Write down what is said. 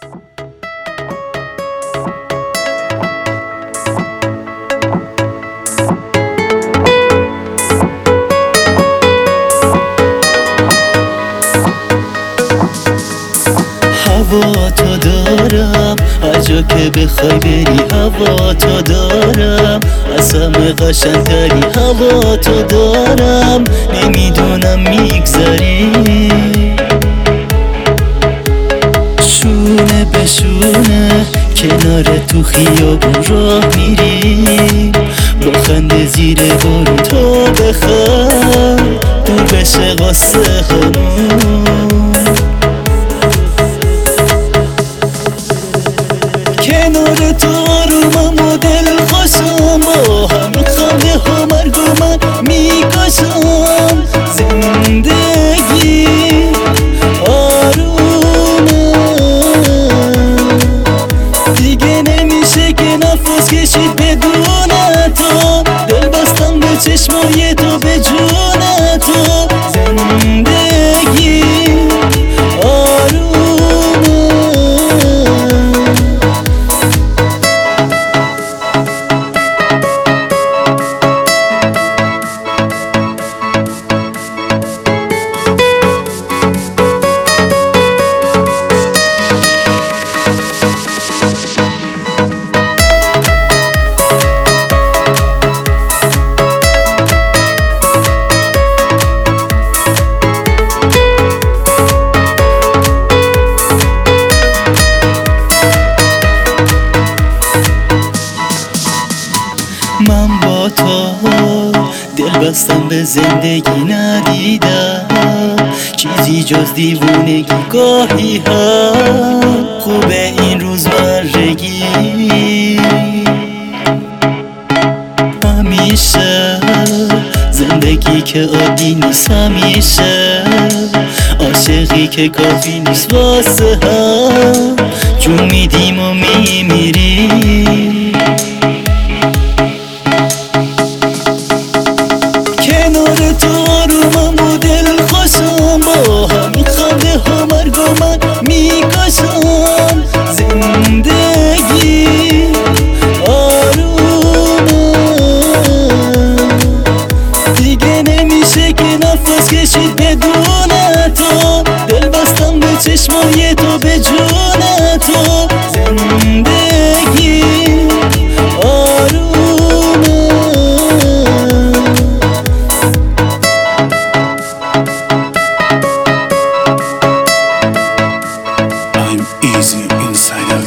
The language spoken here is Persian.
هوا تو دارم هر جا که بخوای بری، هوا تو دارم از همه قشنگتری، هوا تو دارم نمیدونم میگذری. شونه به شونه کنار تو خیابون راه میریم، با خنده زیر بارون تو بخوای دور بشه قصه همون. کنار تو آرومم و دل خوشم، با همین خنده ها مرگ و من میکشم. زندگی آرومه دیگه، نمیشه که نفس کشید بدون تو. دل بستم به چشمای تو به جون تو. زندگی من با تو دل بستم به زندگی، ندیدم چیزی جز دیوونگی. گاهی ها خوبه این روزمرگی، همیشه زندگی که عادی نیست، همیشه عاشقی که کافی نیست. واسه هم جون میدیم و میمیریم. کنار تو آرومم و دل خوشم، با همین خنده ها مرگ و من میکشم. زندگی آرومه دیگه، نمیشه که نفس کشید بدون تو. دل بستم به چشمای تو به جون تو. زندگی I'm easy inside out.